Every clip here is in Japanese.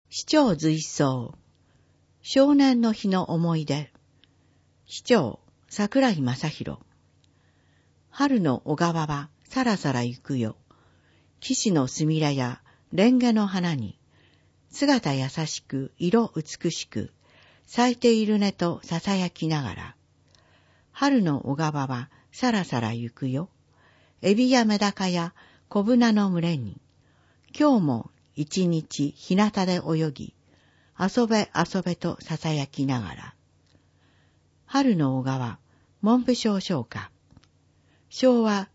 市長随想少年の日の思い出。市長桜井正宏。春の小川はさらさら行くよ。岸のすみれやレンゲの花に姿優しく色美しく咲いているねと囁きながら。春の小川はさらさら行くよ。エビやメダカや小舟の群れに今日も一日日向で泳ぎ、遊べ遊べと囁きながら。春の小川、文部省唱歌。昭和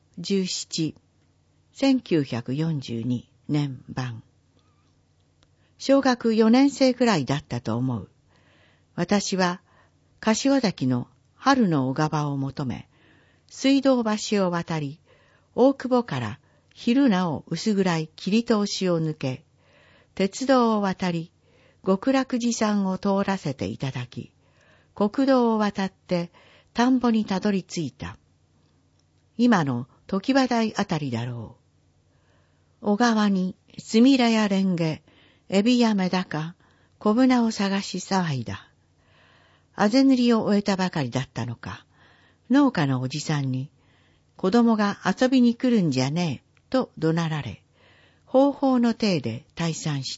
17、1942年版。小学4年生くらいだったと思う。私は柏崎の春の小川を求め、水道橋を渡り、大久保から昼なお薄暗い切通しを抜け、鉄道を渡り、極楽寺山を通らせていただき、国道を渡って田んぼにたどり着いた。今の常盤台あたりだろう。小川にすみれやレンゲ、エビやメダカ、小舟を探し騒いだ。あぜ塗りを終えたばかりだったのか、農家のおじさんに、子供が遊びに来るんじゃねえ、と怒鳴られ、方法の体で退散した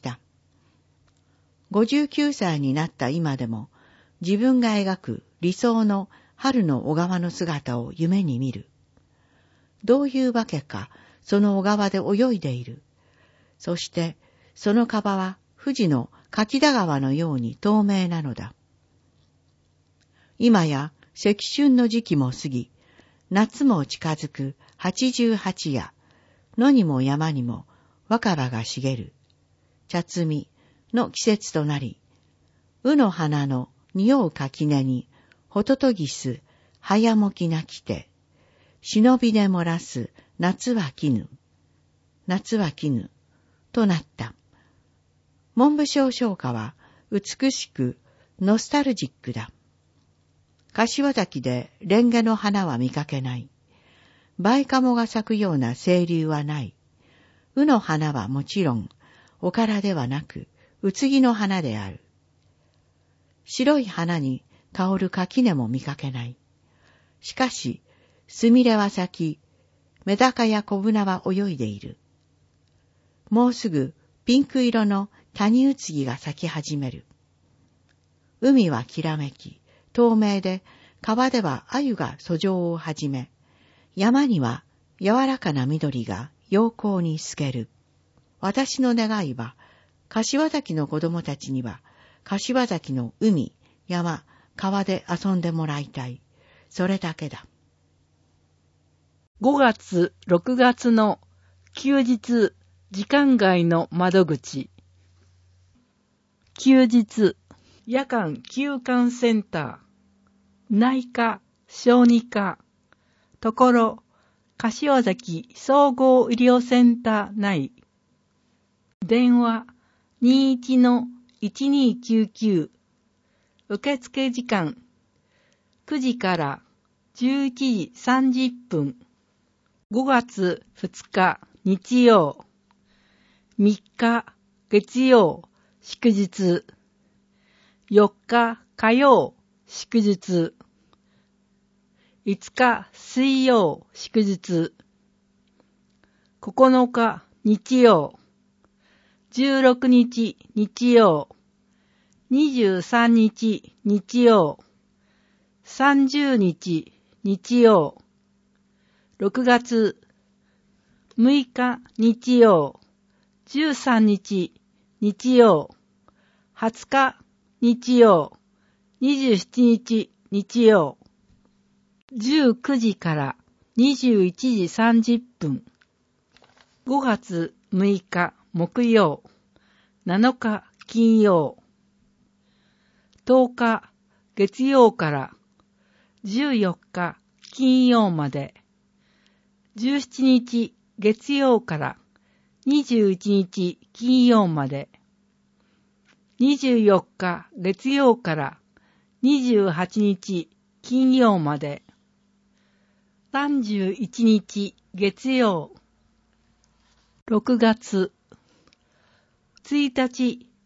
。59歳になった今でも、自分が描く理想の春の小川の姿を夢に見る。どういうわけか、その小川で泳いでいる。そして、その川は富士の柿田川のように透明なのだ。今や積春の時期も過ぎ、夏も近づく88夜、野にも山にも若葉が茂る。茶摘みの季節となり、卯の花の匂う垣根にホトトギス早もきなきて、忍びで漏らす夏は来ぬ、夏は来ぬ、となった。文部省唱歌は美しくノスタルジックだ。柏崎でレンゲの花は見かけない。バイカモが咲くような清流はない。卯の花はもちろん、おからではなく、うつぎの花である。白い花に香る垣根も見かけない。しかし、すみれは咲き、メダカや小舟は泳いでいる。もうすぐピンク色の谷うつぎが咲き始める。海はきらめき、透明で、川では鮎が遡上を始め、山には柔らかな緑が陽光に透ける。私の願いは、柏崎の子供たちには、柏崎の海、山、川で遊んでもらいたい。それだけだ。 5月、6月の休日、時間外の窓口。休日、夜間休館センター。内科、小児科。ところ、柏崎総合医療センター内。電話、21-1299。受付時間、9時から11時30分。5月2日日曜。3日月曜祝日。4日火曜祝日。5日水曜祝日。9日日曜。16日日曜。23日日曜。30日日曜。6月6日日曜。13日日曜。20日日曜。27日日曜。19時から21時30分。5月6日木曜。7日金曜。10日月曜から14日金曜まで。17日月曜から21日金曜まで。24日月曜から28日金曜まで。31日月曜。6月1日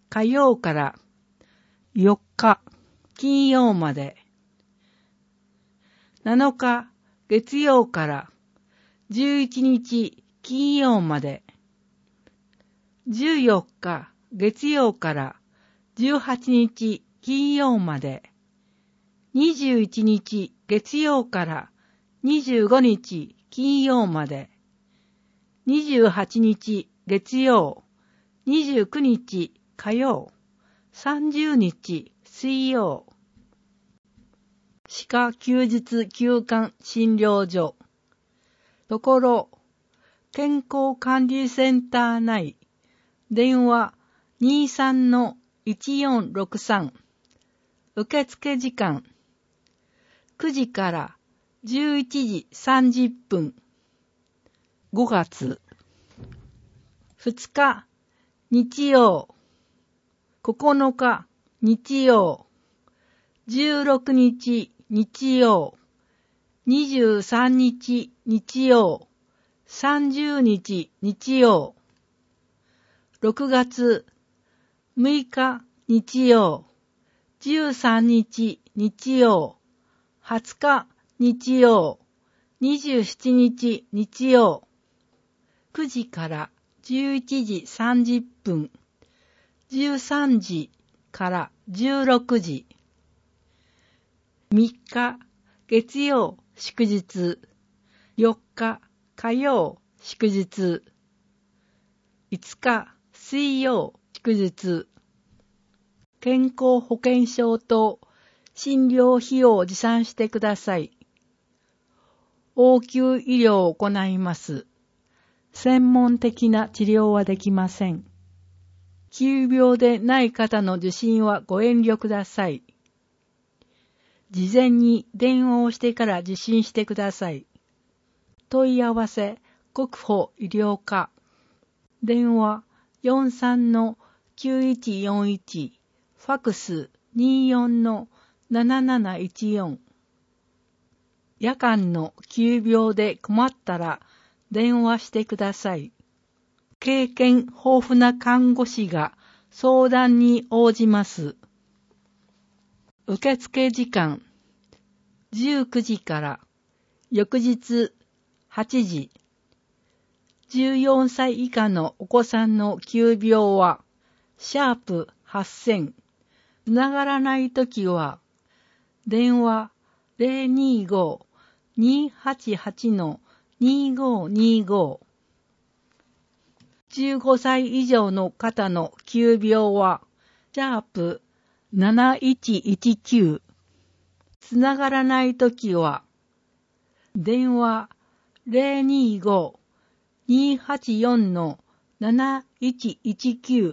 火曜から4日金曜まで、7日月曜から11日金曜まで、14日月曜から18日金曜まで、21日月曜から25日金曜まで、28日月曜、29日火曜、30日水曜。歯科休日休館診療所。ところ、健康管理センター内、電話 23-1463。受付時間、9時から11時30分。5月2日日曜、9日日曜、16日日曜、23日日曜、30日日曜。6月6日日曜、13日日曜、20日日曜、27日日曜。9時から11時30分、13時から16時。3日月曜祝日、4日火曜祝日、5日水曜祝日。健康保険証と診療費用を持参してください。応急医療を行います。専門的な治療はできません。急病でない方の受診はご遠慮ください。事前に電話をしてから受診してください。問い合わせ国保医療課。電話 43-9141。ファクス 24-7714。夜間の急病で困ったら電話してください。経験豊富な看護師が相談に応じます。受付時間19時から翌日8時。14歳以下のお子さんの急病は#8000。つながらないときは電話 025-288-2525。15歳以上の方の急病は#7119。つながらないときは電話 025-284-7119。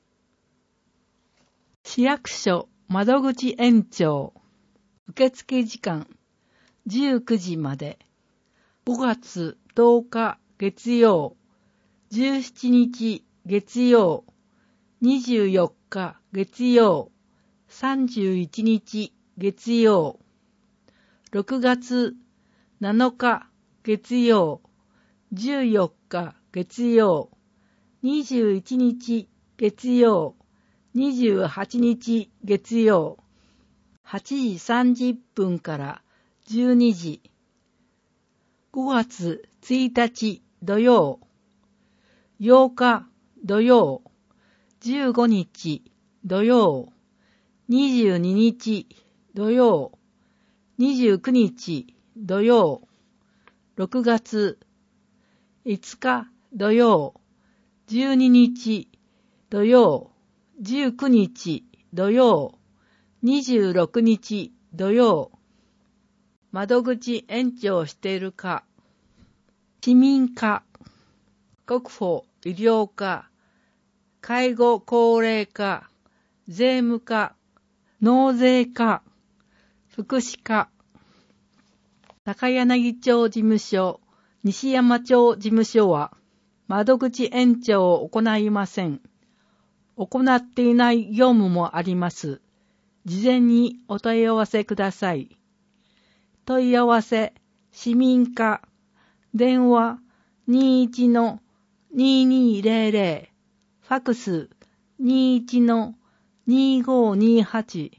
市役所窓口延長。受付時間19時まで。5月10日月曜、17日月曜、24日月曜、31日月曜。6月7日月曜、14日月曜、21日月曜、28日月曜。8時30分から12時。5月1日土曜、8日土曜、15日土曜、22日土曜、29日土曜。6月5日土曜、12日土曜、19日土曜、26日土曜。窓口延長しているか。市民課、国保医療課、介護高齢課、税務課、納税課、福祉課。高柳町事務所、西山町事務所は窓口延長を行いません。行っていない業務もあります。事前にお問い合わせください。問い合わせ、市民課、電話 21-2200、ファクス 21-2528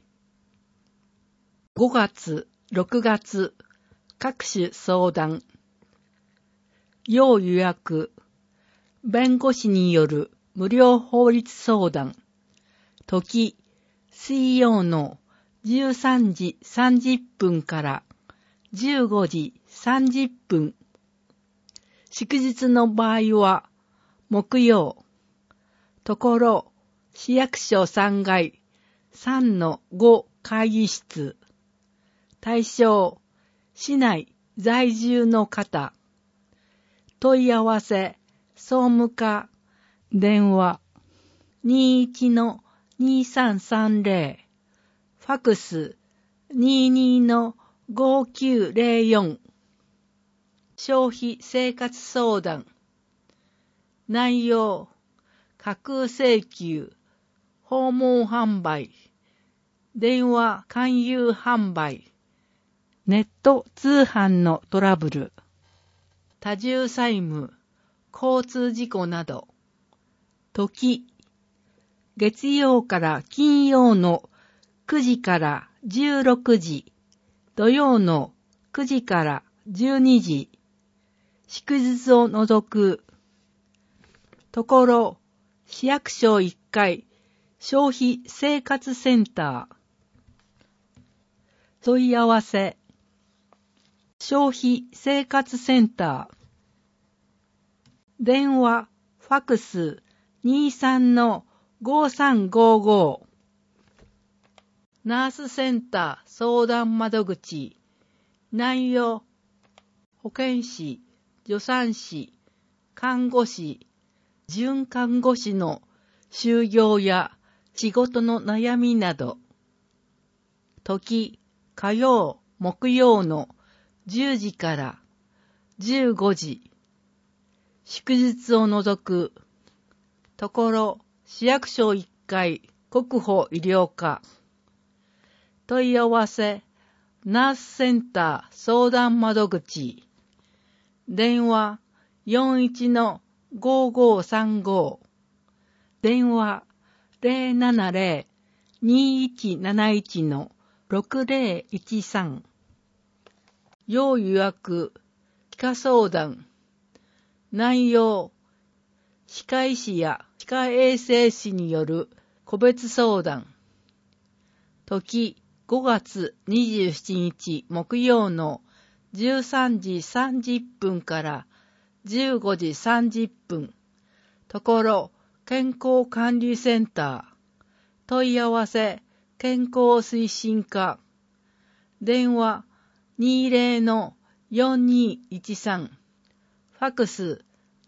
5月、6月、各種相談。要予約。弁護士による無料法律相談。時、水曜の13時30分から15時30分。祝日の場合は、木曜。ところ、市役所3階 3-5 会議室。対象、市内在住の方。問い合わせ、総務課、電話、21-2330、ファクス、22-5904、消費生活相談。内容、架空請求、訪問販売、電話勧誘販売、ネット通販のトラブル、多重債務、交通事故など。時、月曜から金曜の9時から16時、土曜の9時から12時、祝日を除く。ところ、市役所1階、消費生活センター。問い合わせ。消費生活センター。電話、ファクス 23-5355。ナースセンター相談窓口。内容、保健師、助産師、看護師、准看護師の就業や仕事の悩みなど。時、火曜、木曜の10時から15時。祝日を除く。ところ、市役所1階、国保医療課。問い合わせ、ナースセンター相談窓口。電話、41-5535。電話、070-2171-6013。要予約、歯科相談。内容、歯科医師や歯科衛生士による個別相談。時、5月27日木曜の13時30分から15時30分。ところ、健康管理センター。問い合わせ、健康推進課。電話、20-4213。ファクス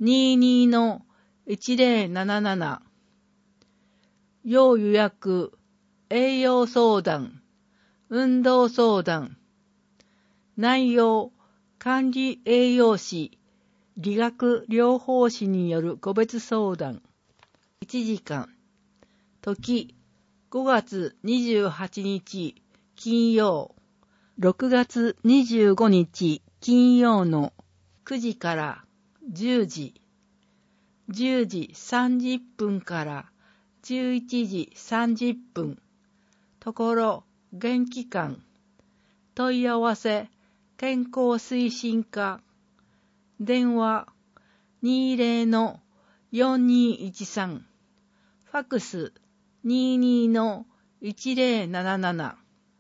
22-1077。要予約、栄養相談、運動相談。内容、管理栄養士、理学療法士による個別相談。1時間。時、5月28日金曜、6月25日金曜の9時から10時、10時30分から11時30分。ところ、現期間。問い合わせ、健康推進課。電話、20-4213。ファクス、22-1077。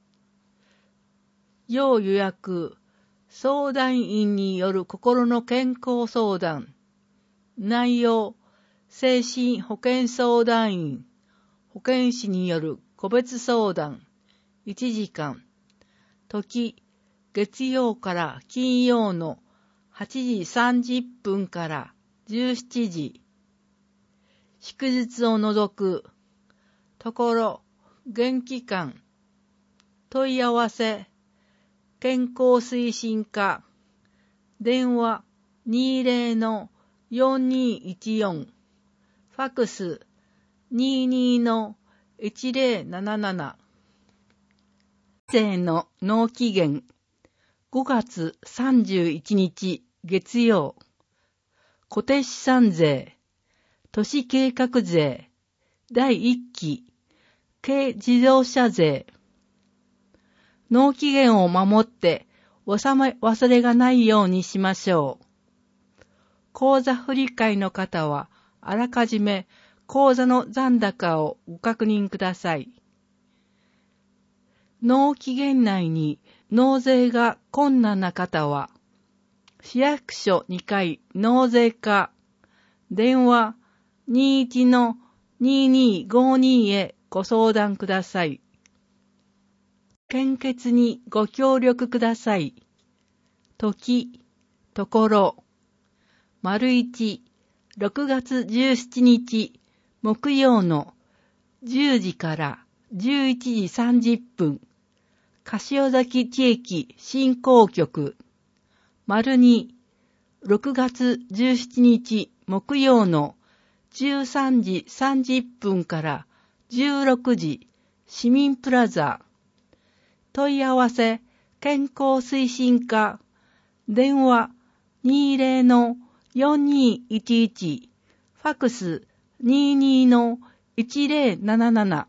要予約、相談員による心の健康相談。内容、精神保健相談員、保健師による個別相談。1時間。時、月曜から金曜の8時30分から17時。祝日を除く。ところ、現期間。問い合わせ、健康推進課。電話 20-4214。ファクス 22-1077。生の納期限。5月31日月曜。固定資産税、都市計画税、 第1期、軽自動車税。納期限を守って忘れがないようにしましょう。口座振替の方は、あらかじめ口座の残高をご確認ください。納期限内に納税が困難な方は、市役所2階納税課、電話 21-2252 へご相談ください。献血にご協力ください。時、ところ、1、6月17日、木曜の10時から11時30分、柏崎地域振興局、2、6月17日、木曜の13時30分から16時、市民プラザ、問い合わせ、健康推進課、電話 20-4211、ファクス 22-1077。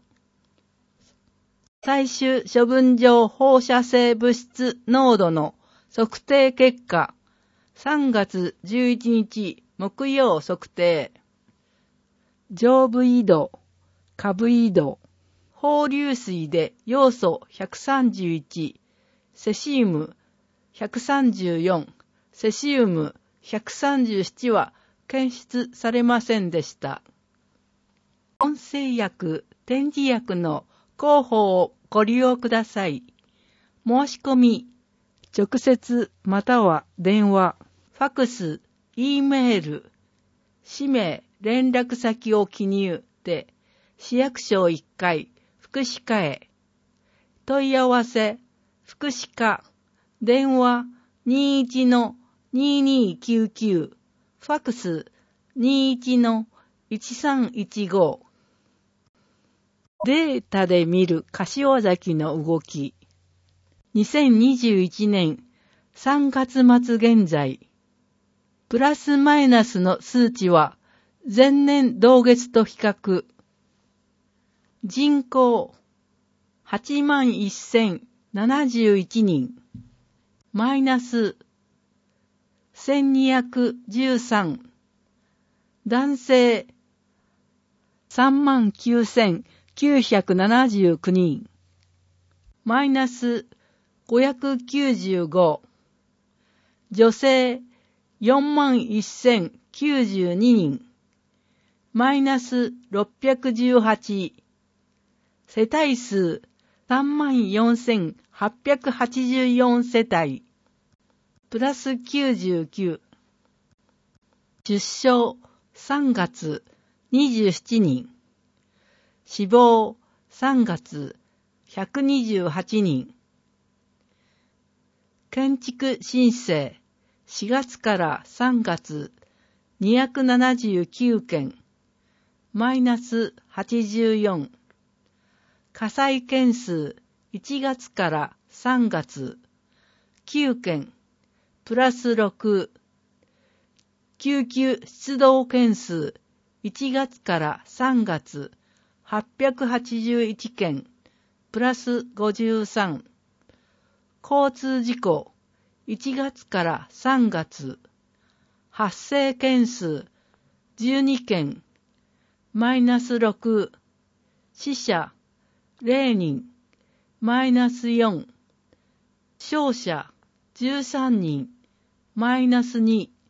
最終処分場放射性物質濃度の測定結果、3月11日木曜測定。上部緯度、下部緯度、放流水で要素131、セシウム134、セシウム137は検出されませんでした。温製薬、点耳薬の広報をご利用ください。申し込み、直接または電話、ファクス、Eメール、氏名、連絡先を記入で、市役所1階、福祉課へ。問い合わせ、福祉課、電話 21-2299、ファクス 21-1315。データで見る柏崎の動き。2021年3月末現在、プラスマイナスの数値は前年同月と比較。人口 81,071 人、マイナス1213、男性 39,979 人、マイナス595、女性 41,092 人、マイナス618、世帯数 34,884 世帯、プラス99、出生3月27人、死亡3月128人、建築申請4月から3月279件、マイナス84、火災件数1月から3月9件、プラス6、救急出動件数1月から3月881件、プラス53、交通事故1月から3月発生件数12件、マイナス6、死者0人、マイナス4、傷者13人、マイナス2、